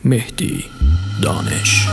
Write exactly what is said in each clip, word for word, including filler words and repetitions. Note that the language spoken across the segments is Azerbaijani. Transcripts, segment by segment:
Mehdi Danış.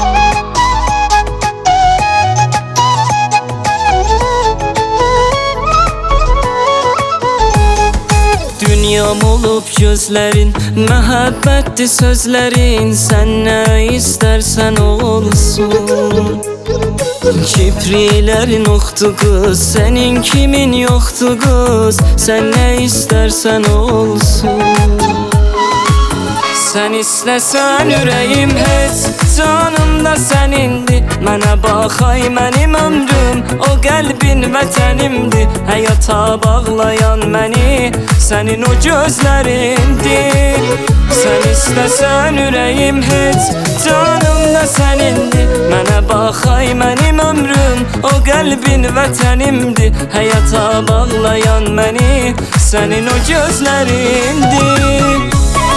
Dünyam olub gözlərin, məhəbbətdir sözlərin, sən nə istərsən olsun. Kipriklərin oxdu qız, sənin kimin yoxdu qız, sən nə istərsən olsun. Sən istəsən ürəyim heç, canım da sənindir. Mənə bax ay mənim ömrüm, o qəlbin vətənimdir. Həyata bağlayan məni, sənin o gözlərindir. Sən istəsən ürəyim heç, canım da sənindir. Mənə bax ay mənim ömrüm, o qəlbin vətənimdir. Həyata bağlayan məni, sənin o gözlərindir.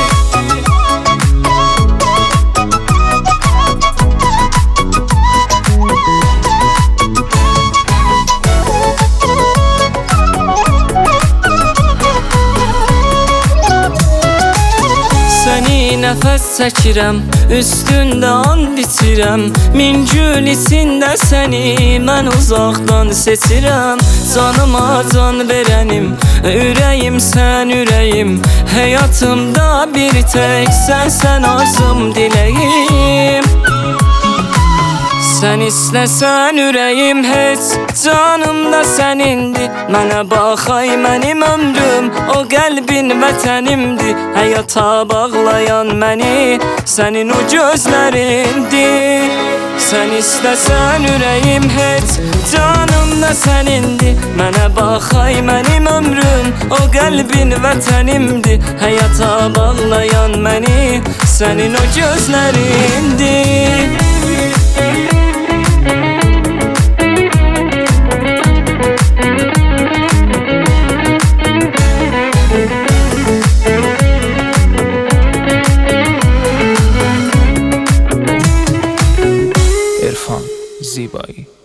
Nəfəs çəkirəm, üstündə and içirəm. Min gül içində səni mən uzaqdan seçirəm. Canıma can verənim, ürəyim sən ürəyim. Həyatımda bir tək sənsən arzum diləyim. Sən istəsən ürəyim heç, canım da sənindir. Mənə bax ay mənim ömrüm, o qəlbin vətənimdir. Həyata bağlayan məni, sənin o gözlərindir. Sən istəsən ürəyim heç, canım da sənindir. Mənə bax ay mənim ömrüm, o qəlbin vətənimdir. Həyata bağlayan məni, sənin o gözlərindir. İrfan Zibai.